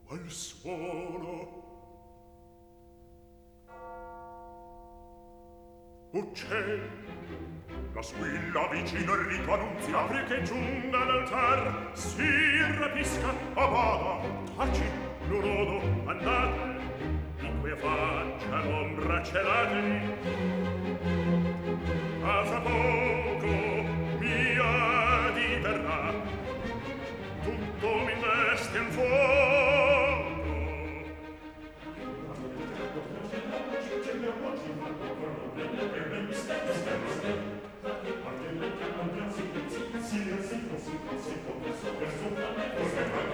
al suono. Uccel, la squilla vicino il rito annunzia. Apri che giunga l'altar, si rapisca, abada, taci, l'urodo, andate, in quia faccia l'ombra celatevi.